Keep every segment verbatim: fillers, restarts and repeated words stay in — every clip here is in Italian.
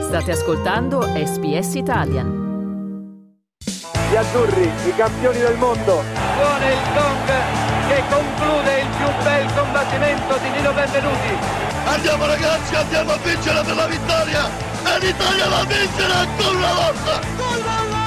State ascoltando S B S Italian. Gli azzurri, i campioni del mondo. Suona il gong che conclude il più bel combattimento di Nino Benvenuti. Andiamo ragazzi, andiamo a vincere per la vittoria! E l'Italia va a vincere ancora una volta! Gol, gol, gol!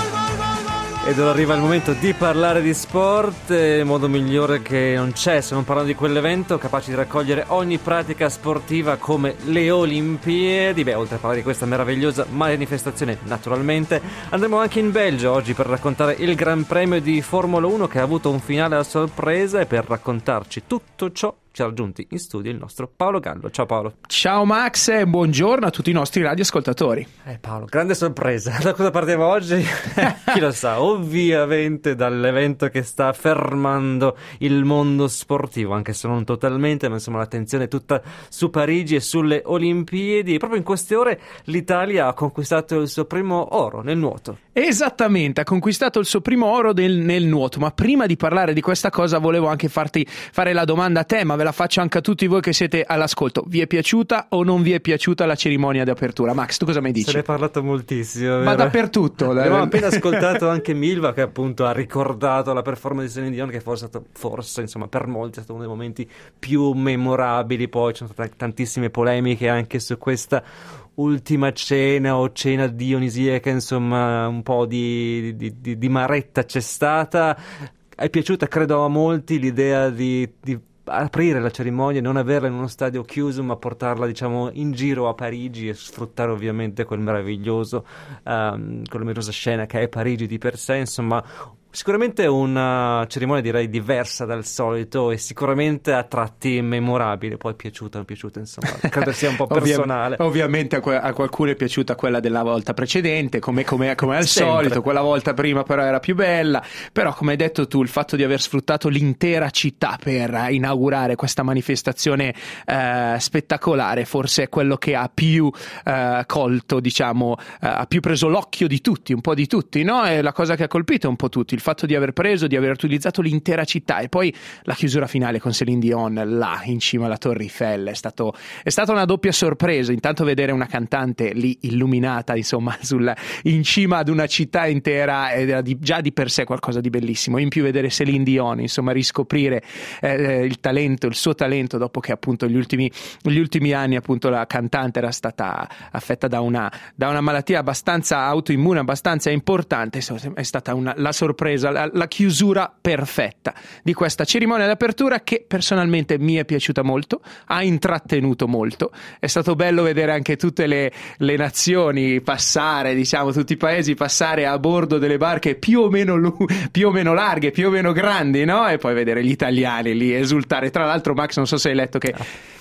Ed ora arriva il momento di parlare di sport, il modo migliore che non c'è se non parlando di quell'evento capace di raccogliere ogni pratica sportiva come le Olimpiadi. Beh, oltre a parlare di questa meravigliosa manifestazione, naturalmente andremo anche in Belgio oggi per raccontare il Gran Premio di Formula uno che ha avuto un finale a sorpresa, e per raccontarci tutto ciò ci ha raggiunti in studio il nostro Paolo Gallo. Ciao Paolo. Ciao Max e buongiorno a tutti i nostri radioascoltatori. Eh Paolo, grande sorpresa. Da cosa partiamo oggi? Chi lo sa, ovviamente dall'evento che sta fermando il mondo sportivo, anche se non totalmente, ma insomma l'attenzione è tutta su Parigi e sulle Olimpiadi. E proprio in queste ore l'Italia ha conquistato il suo primo oro nel nuoto. Esattamente, ha conquistato il suo primo oro del, nel nuoto. Ma prima di parlare di questa cosa volevo anche farti fare la domanda a te, ma ve la faccio anche a tutti voi che siete all'ascolto. Vi è piaciuta o non vi è piaciuta la cerimonia di apertura? Max, tu cosa mi dici? Se ne è parlato moltissimo, vero? Ma dappertutto. Abbiamo appena ascoltato anche Milva che appunto ha ricordato la performance di Celine Dion, che forse è stato, forse insomma per molti è stato uno dei momenti più memorabili. Poi ci sono state tantissime polemiche anche su questa ultima cena o cena dionisiaca, insomma un po' di, di, di, di maretta c'è stata. È piaciuta credo a molti l'idea di, di aprire la cerimonia e non averla in uno stadio chiuso, ma portarla diciamo in giro a Parigi e sfruttare ovviamente quel meraviglioso um, quella meravigliosa scena che è Parigi di per sé. Insomma, sicuramente una cerimonia direi diversa dal solito e sicuramente a tratti memorabile. Poi è piaciuta, è piaciuta, insomma, credo sia un po' personale. Ovvia- ovviamente a, que- a qualcuno è piaciuta quella della volta precedente, come, come, come al Sempre. solito. Quella volta prima però era più bella. Però come hai detto tu, il fatto di aver sfruttato l'intera città per inaugurare questa manifestazione eh, spettacolare forse è quello che ha più eh, colto, diciamo, eh, ha più preso l'occhio di tutti, un po' di tutti, no? È la cosa che ha colpito un po' tutti, il fatto di aver preso, di aver utilizzato l'intera città. E poi la chiusura finale con Celine Dion là in cima alla Torre Eiffel è stato è stata una doppia sorpresa. Intanto vedere una cantante lì illuminata, insomma, sul, in cima ad una città intera era di, già di per sé qualcosa di bellissimo. In più vedere Celine Dion, insomma, riscoprire eh, il talento, il suo talento dopo che appunto gli ultimi gli ultimi anni appunto la cantante era stata affetta da una da una malattia abbastanza autoimmune, abbastanza importante. È stata una, la sorpresa, La, la chiusura perfetta di questa cerimonia d'apertura che personalmente mi è piaciuta molto, ha intrattenuto molto. È stato bello vedere anche tutte le, le nazioni passare, diciamo tutti i paesi passare a bordo delle barche più o meno lu- più o meno larghe, più o meno grandi, no? E poi vedere gli italiani lì esultare. Tra l'altro, Max, non so se hai letto che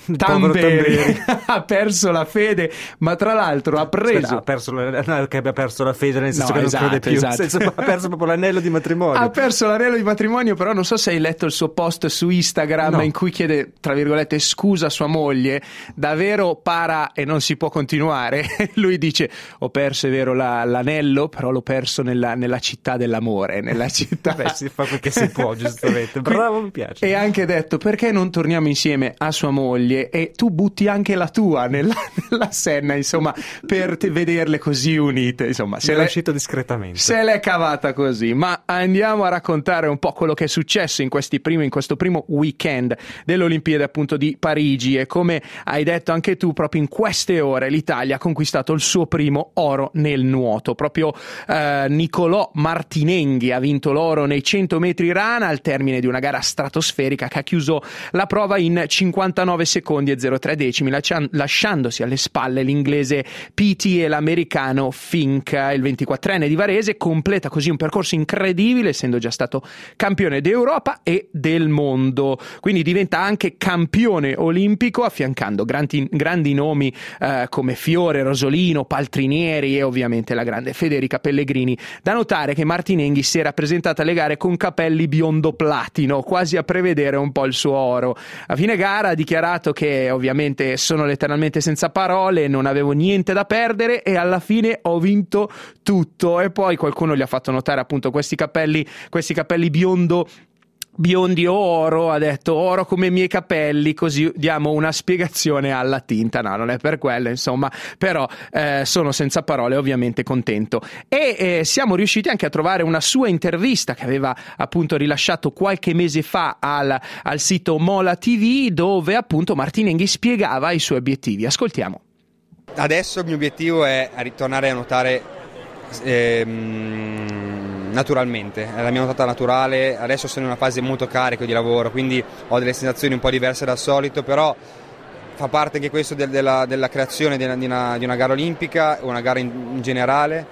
Tamberi ha perso la fede, ma tra l'altro ha preso Cioè, ha perso la, no, che abbia perso la fede nel senso no, che esatto, non crede più, esatto. nel senso, ha perso proprio l'anello di matrimonio. Ha perso l'anello di matrimonio, però non so se hai letto il suo post su Instagram, no, in cui chiede, tra virgolette, scusa a sua moglie, davvero para e non si può continuare. Lui dice: ho perso, è vero, la, l'anello, però l'ho perso nella, nella città dell'amore, nella città. Beh, si fa quel che si può, giustamente. Bravo, mi piace. E ha anche detto: perché non torniamo insieme a sua moglie e tu butti anche la tua nella, nella Senna, insomma, per te vederle così unite. Insomma, se è l'è uscito discretamente, se l'è cavata così. Ma andiamo a raccontare un po' quello che è successo in questi primi in questo primo weekend delle Olimpiadi appunto di Parigi. E come hai detto anche tu, proprio in queste ore l'Italia ha conquistato il suo primo oro nel nuoto. Proprio eh, Nicolò Martinenghi ha vinto l'oro nei cento metri rana al termine di una gara stratosferica che ha chiuso la prova in cinquantanove secondi e zero tre decimi, lasciandosi alle spalle l'inglese Petey e l'americano Fink. Il ventiquattrenne di Varese completa così un percorso incredibile, essendo già stato campione d'Europa e del mondo, quindi diventa anche campione olimpico, affiancando grandi, grandi nomi eh, come Fiore, Rosolino, Paltrinieri e ovviamente la grande Federica Pellegrini. Da notare che Martinenghi si era presentata alle gare con capelli biondo platino, quasi a prevedere un po' il suo oro. A fine gara ha dichiarato che ovviamente sono letteralmente senza parole, non avevo niente da perdere e alla fine ho vinto tutto. E poi qualcuno gli ha fatto notare appunto questi capelli questi capelli biondo biondi o oro, ha detto oro come i miei capelli, così diamo una spiegazione alla tinta. No, non è per quello, insomma, però eh, sono senza parole, ovviamente contento. E eh, siamo riusciti anche a trovare una sua intervista che aveva appunto rilasciato qualche mese fa al, al sito Mola T V, dove appunto Martinenghi spiegava i suoi obiettivi. Ascoltiamo. Adesso il mio obiettivo è ritornare a nuotare ehm, naturalmente, è la mia nuotata naturale. Adesso sono in una fase molto carica di lavoro, quindi ho delle sensazioni un po' diverse dal solito, però fa parte anche questo del, della, della creazione di una, di, una, di una gara olimpica, una gara in, in generale.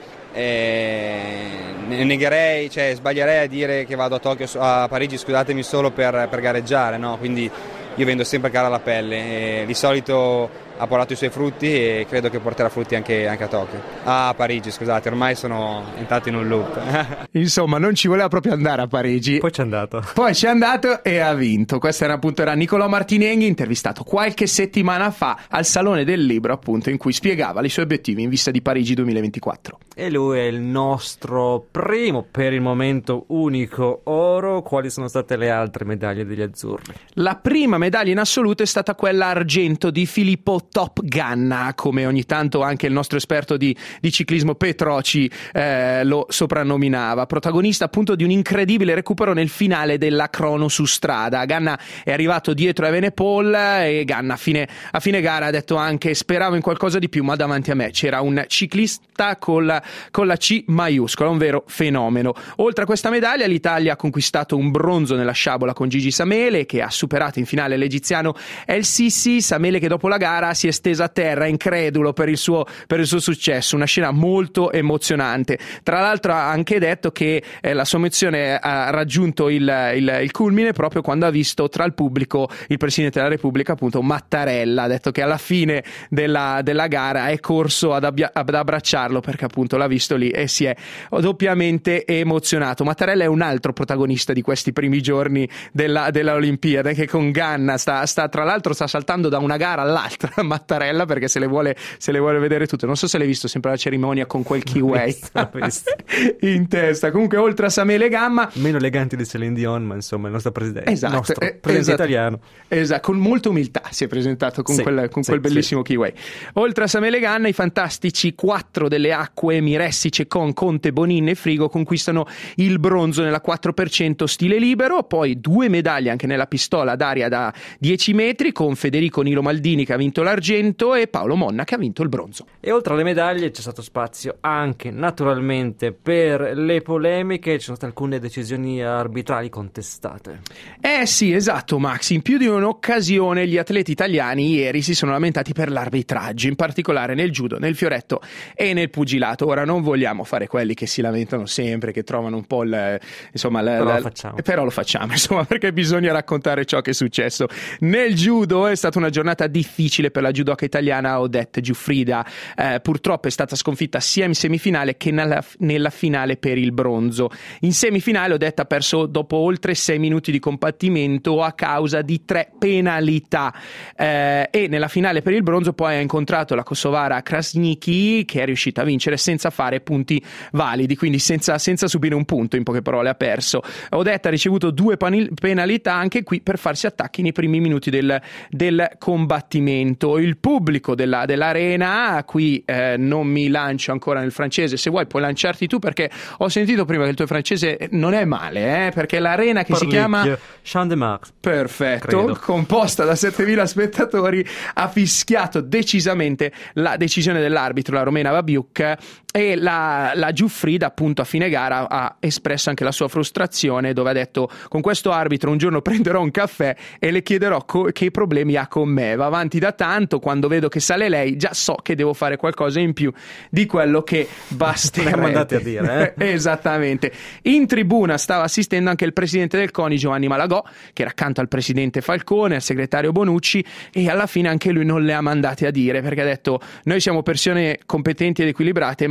E negherei, cioè sbaglierei a dire che vado a Tokyo, a Parigi, scusatemi, solo per, per gareggiare, no? Quindi io vendo sempre cara alla pelle e di solito ha portato i suoi frutti e credo che porterà frutti anche, anche a Tokyo. Ah, a Parigi, scusate, ormai sono entrato in un loop. Insomma, non ci voleva proprio andare a Parigi. Poi c'è andato. Poi c'è andato e ha vinto. Questo era appunto era Nicolò Martinenghi, intervistato qualche settimana fa al Salone del Libro, appunto, in cui spiegava i suoi obiettivi in vista di Parigi duemilaventiquattro. E lui è il nostro primo, per il momento unico oro. Quali sono state le altre medaglie degli azzurri? La prima medaglia in assoluto è stata quella argento di Filippo Top Ganna, come ogni tanto anche il nostro esperto di, di ciclismo Petroci eh, lo soprannominava, protagonista appunto di un incredibile recupero nel finale della crono su strada. Ganna è arrivato dietro Evenepoel e Ganna a fine, a fine gara ha detto anche: speravo in qualcosa di più, ma davanti a me c'era un ciclista con la, con la C maiuscola, un vero fenomeno. Oltre a questa medaglia l'Italia ha conquistato un bronzo nella sciabola con Gigi Samele, che ha superato in finale l'egiziano El Sissi. Samele che dopo la gara si è stesa a terra incredulo per il suo, per il suo successo, una scena molto emozionante. Tra l'altro ha anche detto che eh, la sua emozione ha raggiunto il, il, il culmine proprio quando ha visto tra il pubblico il Presidente della Repubblica, appunto Mattarella. Ha detto che alla fine della, della gara è corso ad, abbia, ad abbracciarlo perché appunto l'ha visto lì e si è doppiamente emozionato. Mattarella è un altro protagonista di questi primi giorni della, della Olimpiade, che con Ganna sta, sta tra l'altro sta saltando da una gara all'altra Mattarella, perché se le vuole se le vuole vedere tutte. Non so se l'hai visto sempre la cerimonia con quel kiwi in testa. Comunque, oltre a Samele Gamma, meno eleganti di Celine Dion, ma insomma il nostro presidente, esatto, il nostro eh, presidente esatto, italiano, esatto, con molta umiltà si è presentato con, sì, quel, con sì, quel bellissimo sì. kiwi. Oltre a Samele Ganna, i fantastici quattro delle acque Miressi, Cecon, Conte, Bonin e Frigo conquistano il bronzo nella quattro per cento stile libero. Poi due medaglie anche nella pistola d'aria da dieci metri, con Federico Nilo Maldini che ha vinto l'argento e Paolo Monna che ha vinto il bronzo. E oltre alle medaglie c'è stato spazio anche naturalmente per le polemiche. Ci sono state alcune decisioni arbitrali contestate. Eh sì, esatto, Max. In più di un'occasione gli atleti italiani ieri si sono lamentati per l'arbitraggio, in particolare nel judo, nel fioretto e nel pugilato. Ora non vogliamo fare quelli che si lamentano sempre, che trovano un po' il, insomma, la, però, la, lo facciamo. però lo facciamo, insomma, perché bisogna raccontare ciò che è successo. Nel judo è stata una giornata difficile per la judoka italiana Odette Giuffrida. Eh, purtroppo è stata sconfitta sia in semifinale che nella, nella finale per il bronzo. In semifinale Odette ha perso dopo oltre sei minuti di combattimento a causa di tre penalità eh, e nella finale per il bronzo poi ha incontrato la kosovara Krasniki, che è riuscita a vincere senza fare punti validi, quindi senza, senza subire un punto. In poche parole ha perso. Odette ha ricevuto due penalità anche qui per farsi attacchi nei primi minuti del, del combattimento. Il pubblico della, dell'arena, qui eh, non mi lancio ancora nel francese, se vuoi puoi lanciarti tu, perché ho sentito prima che il tuo francese non è male, eh, perché l'arena che Parlicchio, si chiama Champ de Mars, perfetto, credo, composta da settemila spettatori, ha fischiato decisamente la decisione dell'arbitro, la romena Babiuk, e la, la Giuffrida appunto a fine gara ha espresso anche la sua frustrazione, dove ha detto: con questo arbitro un giorno prenderò un caffè e le chiederò co- che problemi ha con me, va avanti da tanto, quando vedo che sale lei già so che devo fare qualcosa in più di quello che basterebbe. andate a dire, eh? Esattamente. In tribuna stava assistendo anche il presidente del CONI Giovanni Malagò, che era accanto al presidente Falcone, al segretario Bonucci, e alla fine anche lui non le ha mandate a dire, perché ha detto: noi siamo persone competenti ed equilibrate, ma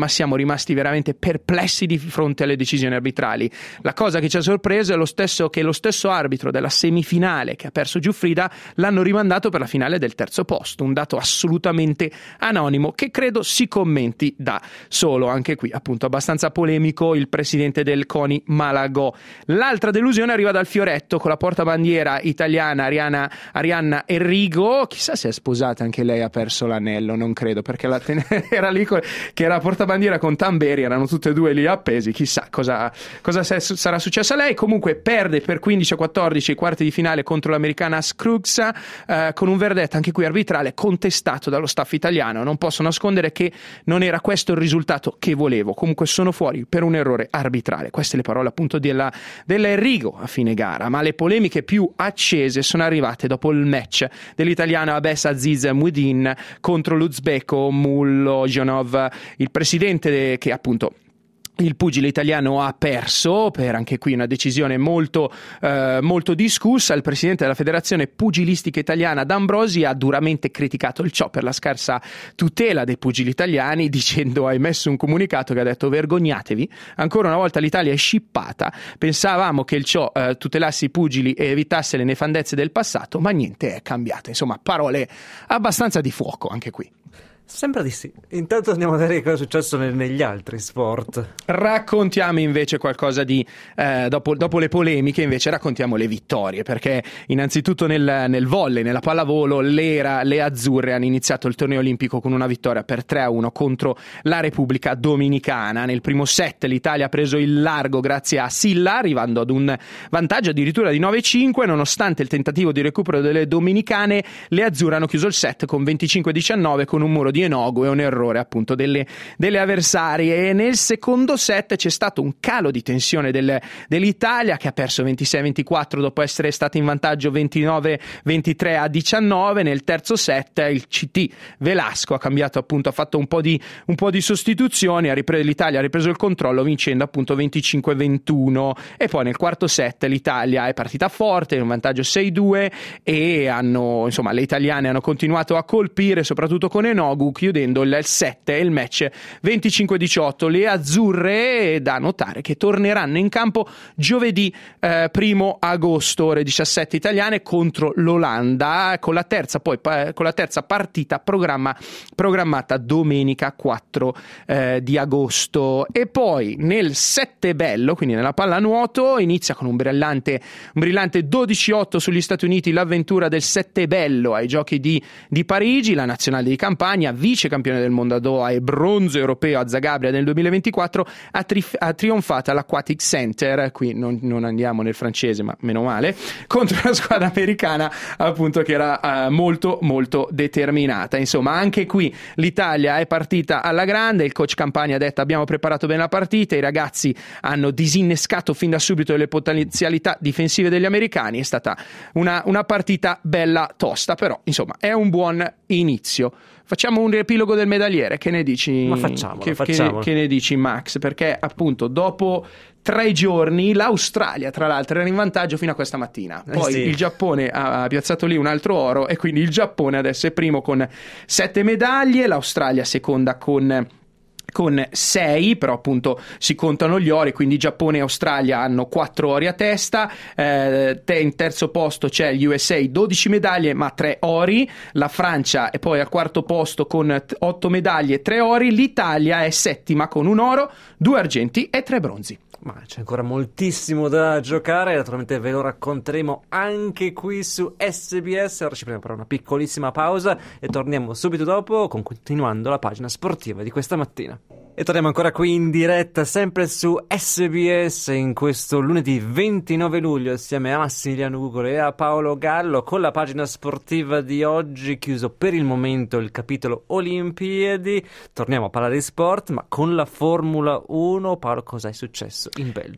siamo rimasti veramente perplessi di fronte alle decisioni arbitrali. La cosa che ci ha sorpreso è lo stesso che lo stesso arbitro della semifinale che ha perso Giuffrida l'hanno rimandato per la finale del terzo posto, un dato assolutamente anonimo che credo si commenti da solo. Anche qui appunto abbastanza polemico il presidente del CONI Malagò. L'altra delusione arriva dal fioretto con la portabandiera italiana Ariana, Arianna Enrico, chissà se è sposata anche lei, ha perso l'anello, non credo, perché la ten- era lì co- che era portabandiera con Tamberi, erano tutte e due lì appesi, chissà cosa, cosa se- sarà successo a lei. Comunque perde per quindici a quattordici i quarti di finale contro l'americana Scruggs, eh, con un verdetto anche qui arbitrale contestato dallo staff italiano. Non posso nascondere che non era questo il risultato che volevo, comunque sono fuori per un errore arbitrale. Queste le parole appunto della, della Enrico a fine gara, ma le polemiche più accese sono arrivate dopo il match dell'italiano Abes Aziz Muidin contro l'uzbeko Mulojonov, il presidente de, che appunto il pugile italiano ha perso per anche qui una decisione molto, eh, molto discussa. Il presidente della Federazione Pugilistica Italiana D'Ambrosi ha duramente criticato il C O per la scarsa tutela dei pugili italiani, dicendo, ha emesso un comunicato che ha detto: vergognatevi, ancora una volta l'Italia è scippata, pensavamo che il C O eh, tutelasse i pugili e evitasse le nefandezze del passato, ma niente è cambiato. Insomma, parole abbastanza di fuoco anche qui. Sembra di sì. Intanto andiamo a vedere cosa è successo nel, negli altri sport. Raccontiamo invece qualcosa di eh, dopo, dopo le polemiche invece raccontiamo le vittorie, perché innanzitutto nel, nel volley, nella pallavolo, l'era, le azzurre hanno iniziato il torneo olimpico con una vittoria per tre a uno contro la Repubblica Dominicana. Nel primo set l'Italia ha preso il largo grazie a Silla, arrivando ad un vantaggio addirittura di nove a cinque. Nonostante il tentativo di recupero delle dominicane, le azzurre hanno chiuso il set con venticinque a diciannove con un muro di Enogo e un errore appunto delle, delle avversarie. E nel secondo set c'è stato un calo di tensione del, dell'Italia, che ha perso ventisei a ventiquattro dopo essere stata in vantaggio ventinove ventitré a diciannove. Nel terzo set il C T Velasco ha cambiato appunto, ha fatto un po' di, un po' di sostituzioni, ha ripreso, l'Italia ha ripreso il controllo vincendo appunto venticinque a ventuno. E poi nel quarto set l'Italia è partita forte in un vantaggio sei a due e hanno, insomma, le italiane hanno continuato a colpire soprattutto con Enogo, chiudendo il sette e il match venticinque a diciotto. Le azzurre, da notare che torneranno in campo giovedì eh, primo agosto ore diciassette italiane contro l'Olanda, con la terza poi con la terza partita programma, programmata domenica quattro eh, di agosto. E poi nel sette bello, quindi nella pallanuoto, inizia con un brillante un brillante dodici a otto sugli Stati Uniti l'avventura del sette bello ai giochi di, di Parigi. La nazionale di Campania, vice campione del mondo a Doha e bronzo europeo a Zagabria nel duemilaventiquattro, ha, tri- ha trionfato all'Aquatic Center, qui non, non andiamo nel francese ma meno male, contro una squadra americana appunto che era uh, molto molto determinata. Insomma, anche qui l'Italia è partita alla grande, il coach Campania ha detto abbiamo preparato bene la partita, i ragazzi hanno disinnescato fin da subito le potenzialità difensive degli americani, è stata una, una partita bella tosta, però insomma è un buon inizio. Facciamo un riepilogo del medagliere, che ne dici? Ma facciamolo, che, facciamolo. Che, che ne dici, Max? Perché appunto dopo tre giorni l'Australia tra l'altro era in vantaggio fino a questa mattina, poi eh sì. il Giappone ha piazzato lì un altro oro e quindi il Giappone adesso è primo con sette medaglie, l'Australia seconda con con sei, però appunto si contano gli ori, quindi Giappone e Australia hanno quattro ori a testa. Eh, in terzo posto c'è gli U S A, dodici medaglie ma tre ori, la Francia è poi al quarto posto con otto medaglie e tre ori, l'Italia è settima con un oro, due argenti e tre bronzi. Ma c'è ancora moltissimo da giocare, naturalmente ve lo racconteremo anche qui su S B S. Ora ci prendiamo però una piccolissima pausa e torniamo subito dopo, con continuando la pagina sportiva di questa mattina. E torniamo ancora qui in diretta, sempre su S B S, in questo lunedì ventinove luglio, assieme a Massimiliano Ugolo e a Paolo Gallo, con la pagina sportiva di oggi, chiuso per il momento il capitolo Olimpiadi. Torniamo a parlare di sport, ma con la Formula uno. Paolo, cosa è successo in Belgio?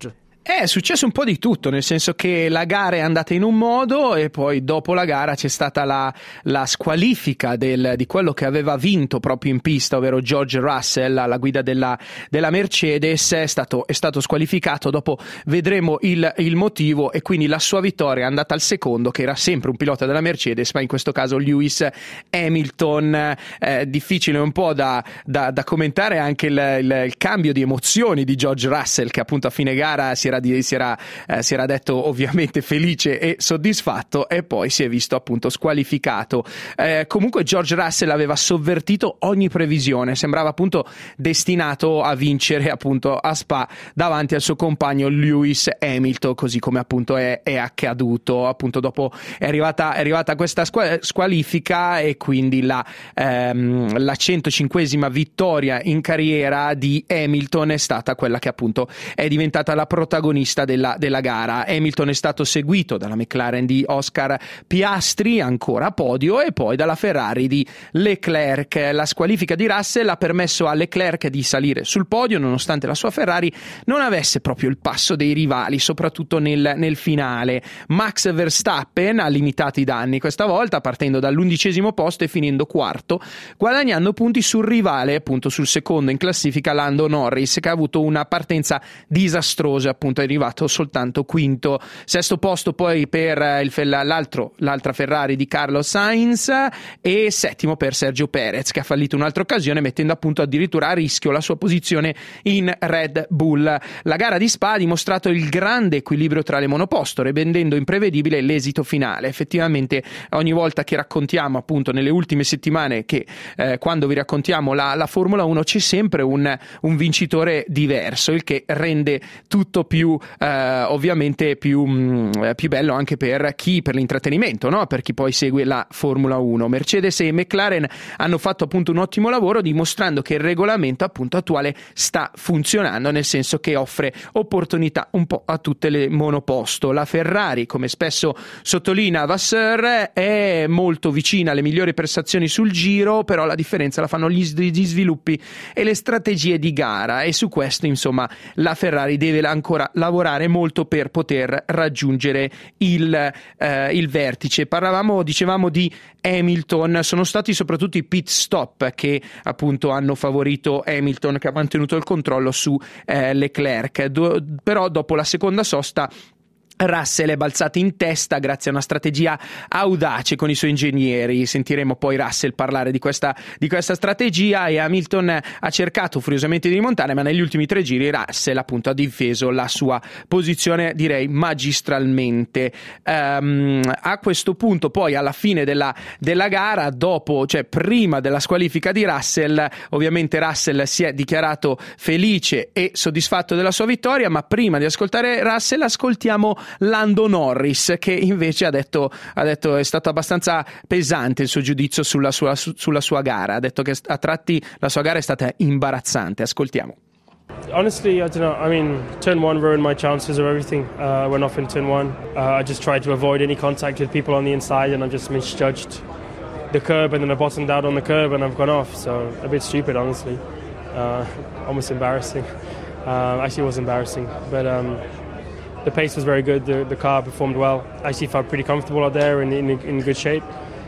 È successo un po' di tutto, nel senso che la gara è andata in un modo e poi dopo la gara c'è stata la, la squalifica del, di quello che aveva vinto proprio in pista, ovvero George Russell alla guida della, della Mercedes. È stato, è stato squalificato, dopo vedremo il, il motivo, e quindi la sua vittoria è andata al secondo, che era sempre un pilota della Mercedes, ma in questo caso Lewis Hamilton. Eh, difficile un po' da, da, da commentare anche il, il, il cambio di emozioni di George Russell, che appunto a fine gara si era Di, si, era, eh, si era detto ovviamente felice e soddisfatto, e poi si è visto appunto squalificato. Eh, comunque George Russell aveva sovvertito ogni previsione, sembrava appunto destinato a vincere appunto a Spa davanti al suo compagno Lewis Hamilton, così come appunto è, è accaduto. Appunto dopo è arrivata, è arrivata questa squalifica, e quindi la, ehm, la centocinquesima vittoria in carriera di Hamilton è stata quella che appunto è diventata la protagonista Della, della gara. Hamilton è stato seguito dalla McLaren di Oscar Piastri, ancora a podio, e poi dalla Ferrari di Leclerc. La squalifica di Russell ha permesso a Leclerc di salire sul podio, nonostante la sua Ferrari non avesse proprio il passo dei rivali, soprattutto nel, nel finale. Max Verstappen ha limitato i danni questa volta, partendo dall'undicesimo posto e finendo quarto, guadagnando punti sul rivale, appunto sul secondo in classifica Lando Norris, che ha avuto una partenza disastrosa, appunto è arrivato soltanto quinto. Sesto posto poi per il, l'altro, l'altra Ferrari di Carlos Sainz, e settimo per Sergio Perez, che ha fallito un'altra occasione, mettendo appunto addirittura a rischio la sua posizione in Red Bull. La gara di Spa ha dimostrato il grande equilibrio tra le monoposto, rendendo imprevedibile l'esito finale. Effettivamente ogni volta che raccontiamo appunto nelle ultime settimane che eh, quando vi raccontiamo la, la Formula uno c'è sempre un, un vincitore diverso, il che rende tutto più eh, ovviamente più, mh, più bello anche per chi, per l'intrattenimento, no? Per chi poi segue la Formula uno. Mercedes e McLaren hanno fatto appunto un ottimo lavoro, dimostrando che il regolamento appunto attuale sta funzionando, nel senso che offre opportunità un po' a tutte le monoposto. La Ferrari, come spesso sottolinea Vasseur, è molto vicina alle migliori prestazioni sul giro, però la differenza la fanno gli, gli sviluppi e le strategie di gara, e su questo insomma la Ferrari deve ancora lavorare molto per poter raggiungere il, eh, il vertice. Parlavamo, dicevamo di Hamilton, sono stati soprattutto i pit stop che appunto hanno favorito Hamilton, che ha mantenuto il controllo su eh, Leclerc. Do, però dopo la seconda sosta Russell è balzato in testa grazie a una strategia audace con i suoi ingegneri. Sentiremo poi Russell parlare di questa, di questa strategia, e Hamilton ha cercato furiosamente di rimontare, ma negli ultimi tre giri Russell appunto ha difeso la sua posizione, direi magistralmente. Um, a questo punto poi alla fine della, della gara, dopo, cioè prima della squalifica di Russell, ovviamente Russell si è dichiarato felice e soddisfatto della sua vittoria, ma prima di ascoltare Russell ascoltiamo Lando Norris, che invece ha detto, ha detto è stato abbastanza pesante il suo giudizio sulla sua, su, sulla sua gara. Ha detto che a tratti la sua gara è stata imbarazzante. Ascoltiamo. Honestly, I don't know. I mean, turn one ruined my chances of everything. Uh, I went off in turn one. Uh, I just tried to avoid any contact with people on the inside, and I just misjudged the curb, and then I bottomed out on the curb, and I've gone off. So a bit stupid, honestly. Uh, almost embarrassing. Uh, actually, it was embarrassing, but. Um, The pace was very good, the, the car performed well. I actually felt pretty comfortable out there and in, in, in good shape.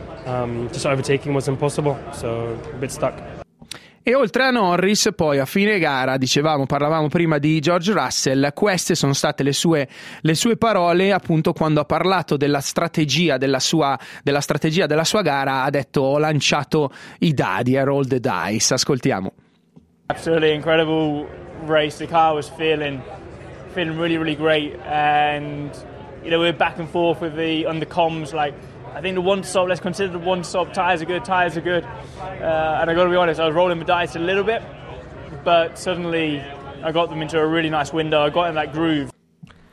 Um, just overtaking was impossible, so a bit stuck. E oltre a Norris, poi a fine gara, dicevamo, parlavamo prima di George Russell, queste sono state le sue, le sue parole appunto quando ha parlato della strategia della sua, della strategia della sua gara. Ha detto: ho lanciato i dadi, I rolled the dice. Ascoltiamo. Absolutely incredible race. The car was feeling feeling really, really great, and you know we were back and forth with the on the comms. Like, I think the one stop, let's consider the one stop tires are good, tires are good, uh, and I got to be honest, I was rolling the dice a little bit, but suddenly I got them into a really nice window. I got in that groove.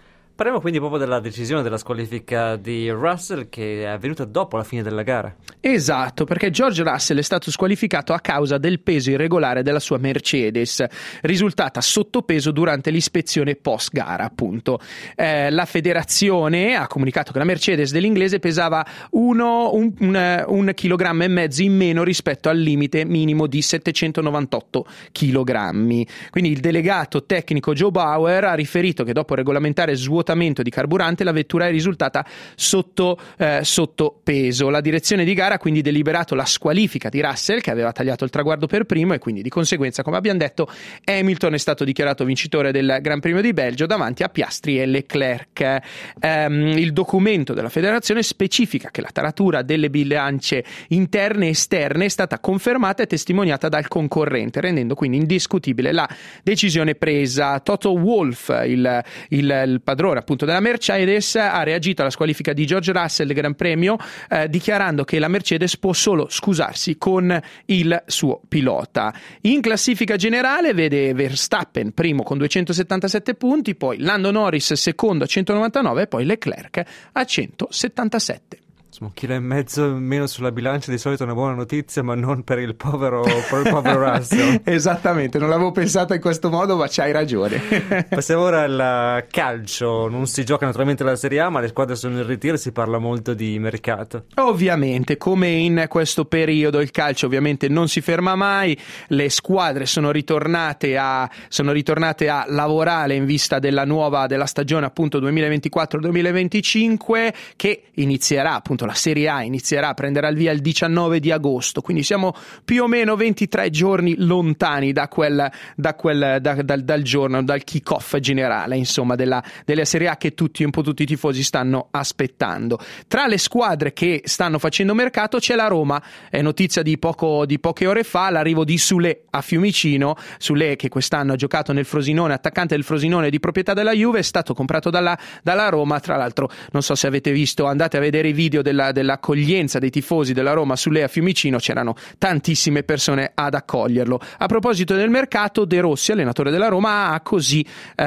Parliamo quindi proprio della decisione della squalifica di Russell, che è avvenuta dopo la fine della gara. Esatto, perché George Russell è stato squalificato a causa del peso irregolare della sua Mercedes, risultata sottopeso durante l'ispezione post gara, appunto. Eh, la federazione ha comunicato che la Mercedes dell'inglese pesava uno, un, un, un chilogrammo e mezzo in meno rispetto al limite minimo di settecentonovantotto chilogrammi. Quindi il delegato tecnico Joe Bauer ha riferito che dopo regolamentare svuotamento di carburante la vettura è risultata sotto, eh, sotto peso. La direzione di gara ha quindi deliberato la squalifica di Russell, che aveva tagliato il traguardo per primo, e quindi di conseguenza, come abbiamo detto, Hamilton è stato dichiarato vincitore del Gran Premio di Belgio davanti a Piastri e Leclerc. Ehm, il documento della federazione specifica che la taratura delle bilance interne e esterne è stata confermata e testimoniata dal concorrente, rendendo quindi indiscutibile la decisione presa. Toto Wolff, il, il, il padrone appunto della Mercedes, ha reagito alla squalifica di George Russell del Gran Premio eh, dichiarando che la Mercedes può solo scusarsi con il suo pilota. In classifica generale vede Verstappen primo con duecentosettantasette punti, poi Lando Norris secondo a centonovantanove e poi Leclerc a centosettantasette. Insomma, un chilo e mezzo meno sulla bilancia di solito è una buona notizia, ma non per il povero, per il povero Russell. Esattamente, non l'avevo pensata in questo modo, ma c'hai ragione. Passiamo ora al calcio. Non si gioca naturalmente la Serie A, ma le squadre sono in ritiro e si parla molto di mercato. Ovviamente, come in questo periodo il calcio ovviamente non si ferma mai, le squadre sono ritornate a, sono ritornate a lavorare in vista della nuova, della stagione appunto duemilaventiquattro duemilaventicinque, che inizierà appunto, la Serie A inizierà, prenderà il via il diciannove di agosto, quindi siamo più o meno ventitré giorni lontani da quel, da quel da, dal, dal giorno, dal kick-off generale, insomma, della, della Serie A che tutti, un po' tutti i tifosi stanno aspettando. Tra le squadre che stanno facendo mercato c'è la Roma. È notizia di, poco, di poche ore fa l'arrivo di Sule a Fiumicino. Sule, che quest'anno ha giocato nel Frosinone, attaccante del Frosinone di proprietà della Juve, è stato comprato dalla, dalla Roma. Tra l'altro, non so se avete visto, andate a vedere i video Della, dell'accoglienza dei tifosi della Roma sulle a Fiumicino, c'erano tantissime persone ad accoglierlo. A proposito del mercato, De Rossi, allenatore della Roma, ha così,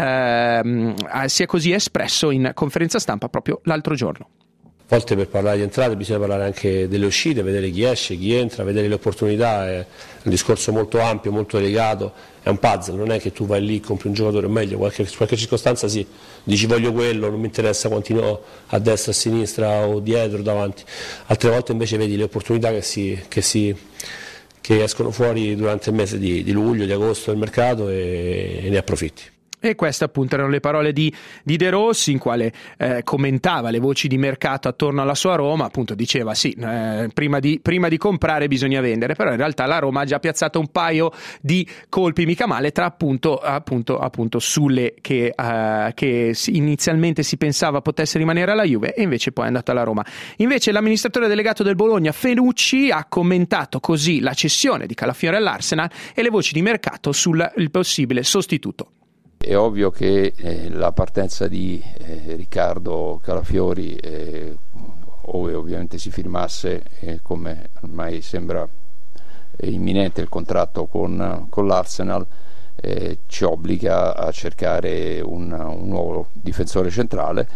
ehm, si è così espresso in conferenza stampa proprio l'altro giorno. A volte per parlare di entrate bisogna parlare anche delle uscite, vedere chi esce, chi entra, vedere le opportunità. È un discorso molto ampio, molto delicato, è un puzzle, non è che tu vai lì, compri un giocatore, o meglio, qualche, qualche circostanza sì, dici voglio quello, non mi interessa quanti no, a destra, a sinistra o dietro, davanti. Altre volte invece vedi le opportunità che, si, che, si, che escono fuori durante il mese di, di luglio, di agosto del mercato e, e ne approfitti. E queste appunto erano le parole di, di De Rossi, in quale eh, commentava le voci di mercato attorno alla sua Roma. Appunto diceva sì, eh, prima, di, prima di comprare bisogna vendere, però in realtà la Roma ha già piazzato un paio di colpi mica male, tra appunto, appunto, appunto Sule che, eh, che inizialmente si pensava potesse rimanere alla Juve e invece poi è andato alla Roma. Invece l'amministratore delegato del Bologna, Fenucci, ha commentato così la cessione di Calafiori all'Arsenal e le voci di mercato sul il possibile sostituto. È ovvio che eh, la partenza di eh, Riccardo Calafiori, eh, ove ovviamente si firmasse, eh, come ormai sembra imminente il contratto con, con l'Arsenal, eh, ci obbliga a cercare un, un nuovo difensore centrale.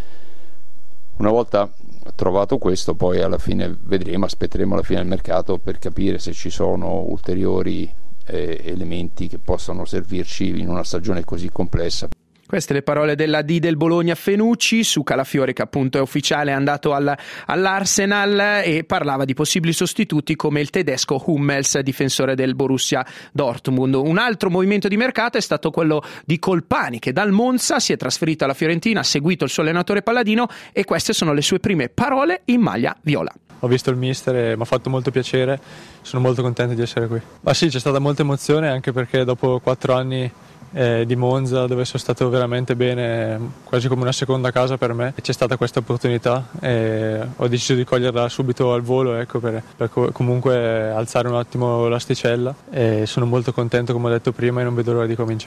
Una volta trovato questo, poi alla fine vedremo, aspetteremo la fine del mercato per capire se ci sono ulteriori elementi che possano servirci in una stagione così complessa. Queste le parole della D del Bologna Fenucci su Calafiori, che appunto è ufficiale, è andato al, all'Arsenal, e parlava di possibili sostituti come il tedesco Hummels, difensore del Borussia Dortmund. Un altro movimento di mercato è stato quello di Colpani, che dal Monza si è trasferito alla Fiorentina, ha seguito il suo allenatore Palladino, e queste sono le sue prime parole in maglia viola. Ho visto il mister e mi ha fatto molto piacere, sono molto contento di essere qui. Ma sì, c'è stata molta emozione, anche perché dopo quattro anni eh, di Monza, dove sono stato veramente bene, quasi come una seconda casa per me, c'è stata questa opportunità e ho deciso di coglierla subito al volo, ecco, per, per comunque alzare un attimo l'asticella, e sono molto contento, come ho detto prima, e non vedo l'ora di cominciare.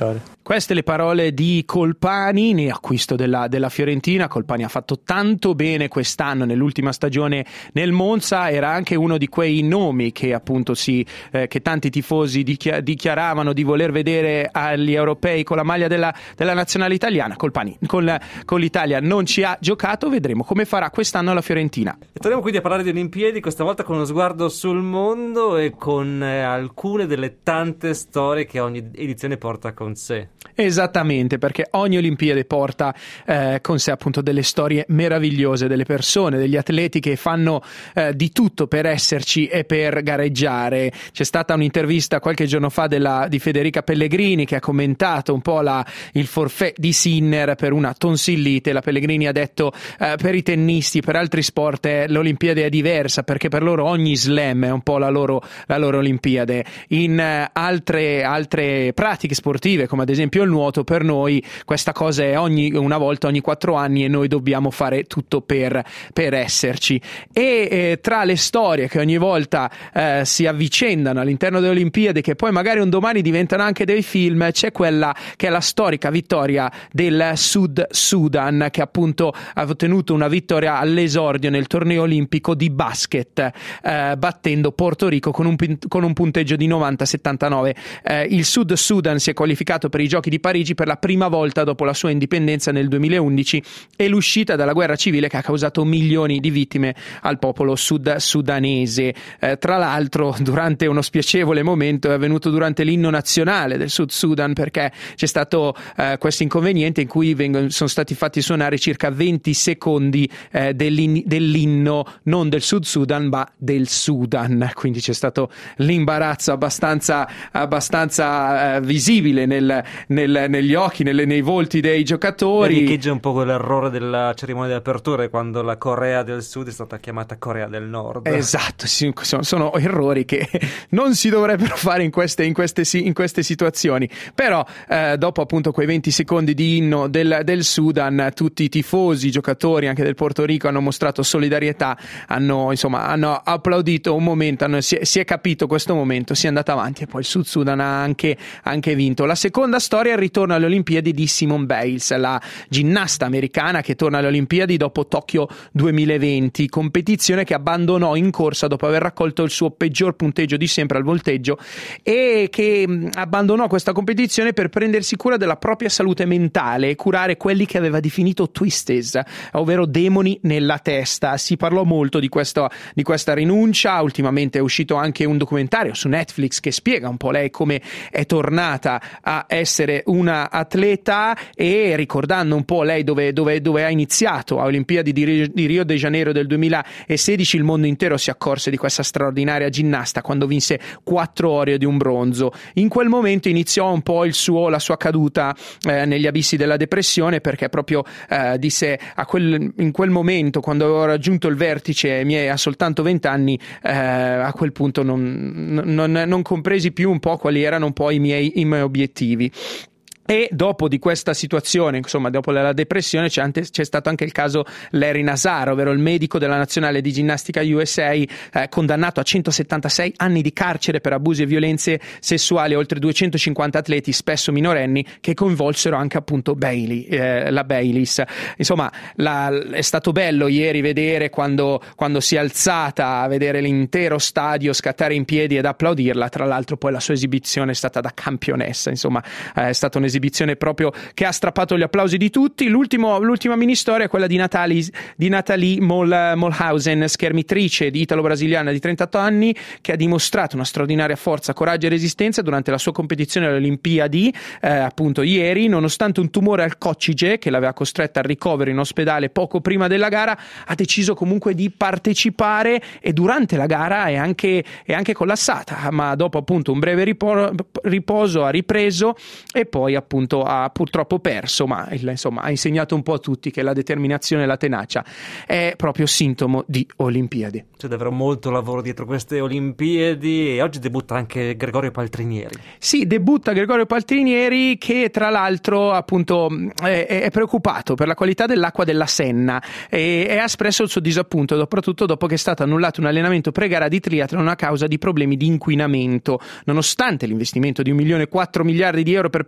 Queste le parole di Colpani, ne acquisto della, della Fiorentina. Colpani ha fatto tanto bene quest'anno nell'ultima stagione nel Monza, era anche uno di quei nomi che appunto si, eh, che tanti tifosi dichia- dichiaravano di voler vedere agli europei con la maglia della, della nazionale italiana. Colpani con, con l'Italia non ci ha giocato, vedremo come farà quest'anno la Fiorentina. E torniamo quindi a parlare di Olimpiadi, questa volta con uno sguardo sul mondo e con eh, alcune delle tante storie che ogni edizione porta con sé. Esattamente, perché ogni Olimpiade porta eh, con sé appunto delle storie meravigliose, delle persone, degli atleti che fanno eh, di tutto per esserci e per gareggiare. C'è stata un'intervista qualche giorno fa della, di Federica Pellegrini, che ha commentato un po' la, il forfait di Sinner per una tonsillite. La Pellegrini ha detto eh, per i tennisti, per altri sport eh, l'Olimpiade è diversa, perché per loro ogni slam è un po' la loro, la loro Olimpiade. In eh, altre, altre pratiche sportive, come ad esempio il nuoto, per noi questa cosa è ogni una volta ogni quattro anni e noi dobbiamo fare tutto per, per esserci. E eh, tra le storie che ogni volta eh, si avvicendano all'interno delle Olimpiadi, che poi magari un domani diventano anche dei film, c'è quella che è la storica vittoria del Sud Sudan, che appunto ha ottenuto una vittoria all'esordio nel torneo olimpico di basket, eh, battendo Porto Rico con un, con un punteggio di novanta a settantanove. Eh, il Sud Sudan si è qualificato per i Giochi di Parigi per la prima volta dopo la sua indipendenza nel duemilaundici e l'uscita dalla guerra civile che ha causato milioni di vittime al popolo sud sudanese. Eh, tra l'altro, durante uno spiacevole momento è avvenuto durante l'inno nazionale del Sud Sudan, perché c'è stato eh, questo inconveniente in cui vengono, sono stati fatti suonare circa venti secondi eh, dell'in, dell'inno non del Sud Sudan ma del Sudan, quindi c'è stato l'imbarazzo abbastanza, abbastanza eh, visibile nel Nel, negli occhi, nelle, nei volti dei giocatori. Riecheggia un po' quell'errore della cerimonia di apertura, quando la Corea del Sud è stata chiamata Corea del Nord. Esatto, sì, sono, sono errori che non si dovrebbero fare in queste, in queste, in queste situazioni. Però eh, dopo appunto quei venti secondi di inno del, del Sudan, tutti i tifosi, i giocatori anche del Porto Rico hanno mostrato solidarietà, hanno insomma hanno applaudito un momento, hanno, si, è, si è capito questo momento, si è andato avanti e poi il Sud Sudan ha anche, anche vinto. La seconda storia è il ritorno alle Olimpiadi di Simone Biles, la ginnasta americana che torna alle Olimpiadi dopo Tokyo duemilaventi, competizione che abbandonò in corsa dopo aver raccolto il suo peggior punteggio di sempre al volteggio, e che mh, abbandonò questa competizione per prendersi cura della propria salute mentale e curare quelli che aveva definito twisties, ovvero demoni nella testa. Si parlò molto di, questo, di questa rinuncia. Ultimamente è uscito anche un documentario su Netflix che spiega un po' lei come è tornata a essere una atleta, e ricordando un po' lei dove, dove, dove ha iniziato a Olimpiadi di, di Rio de Janeiro del duemilasedici. Il mondo intero si accorse di questa straordinaria ginnasta quando vinse quattro ori di un bronzo. In quel momento iniziò un po' il suo, la sua caduta eh, negli abissi della depressione, perché proprio eh, disse a quel, in quel momento, quando avevo raggiunto il vertice miei a soltanto venti anni, eh, a quel punto non, non, non compresi più un po' quali erano un po' i miei, i miei obiettivi. E dopo di questa situazione, insomma, dopo la depressione, c'è, ante, c'è stato anche il caso Larry Nassar, ovvero il medico della nazionale di ginnastica U S A, eh, condannato a centosettantasei anni di carcere per abusi e violenze sessuali a oltre duecentocinquanta atleti, spesso minorenni, che coinvolsero anche appunto Bailey, eh, la Bayliss. Insomma, la, è stato bello ieri vedere quando, quando si è alzata, a vedere l'intero stadio scattare in piedi ed applaudirla. Tra l'altro poi la sua esibizione è stata da campionessa, insomma, eh, è stata un'esibizione esibizione proprio che ha strappato gli applausi di tutti. L'ultimo, l'ultima mini storia è quella di Natalie, di Natalie Mol, Molhausen, schermitrice di italo-brasiliana di trentotto anni, che ha dimostrato una straordinaria forza, coraggio e resistenza durante la sua competizione alle Olimpiadi, eh, appunto ieri. Nonostante un tumore al coccige che l'aveva costretta al ricovero in ospedale poco prima della gara, ha deciso comunque di partecipare, e durante la gara è anche, è anche collassata, ma dopo appunto un breve ripo- riposo ha ripreso e poi appunto ha purtroppo perso, ma insomma ha insegnato un po' a tutti che la determinazione e la tenacia è proprio sintomo di Olimpiadi. C'è davvero molto lavoro dietro queste Olimpiadi, e oggi debutta anche Gregorio Paltrinieri. Sì, debutta Gregorio Paltrinieri, che tra l'altro appunto è, è preoccupato per la qualità dell'acqua della Senna, e, e ha espresso il suo disappunto, soprattutto dopo che è stato annullato un allenamento pre-gara di triathlon a causa di problemi di inquinamento. Nonostante l'investimento di un milione e quattro miliardi di euro per preparare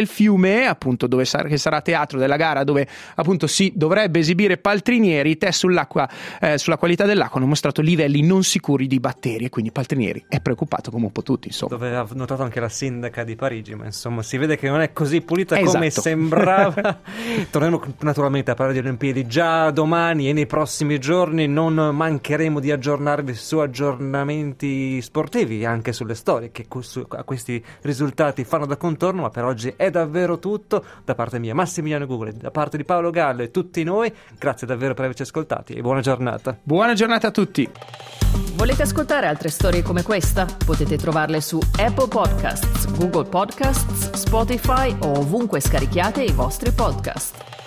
del Fiume, appunto dove sarà, che sarà teatro della gara dove appunto si dovrebbe esibire Paltrinieri. I test sull'acqua, eh, sulla qualità dell'acqua hanno mostrato livelli non sicuri di batteri e quindi Paltrinieri è preoccupato come un po' tutti, insomma. Dove ha notato anche la sindaca di Parigi, ma insomma si vede che non è così pulita esatto. come sembrava. Torneremo naturalmente a parlare di Olimpiadi già domani e nei prossimi giorni. Non mancheremo di aggiornarvi su aggiornamenti sportivi, anche sulle storie che a questi risultati fanno da contorno, ma per oggi è davvero tutto. Da parte mia Massimiliano Gugoli, da parte di Paolo Gallo e tutti noi, grazie davvero per averci ascoltati e buona giornata. Buona giornata a tutti. Volete ascoltare altre storie come questa? Potete trovarle su Apple Podcasts, Google Podcasts, Spotify o ovunque scarichiate i vostri podcast.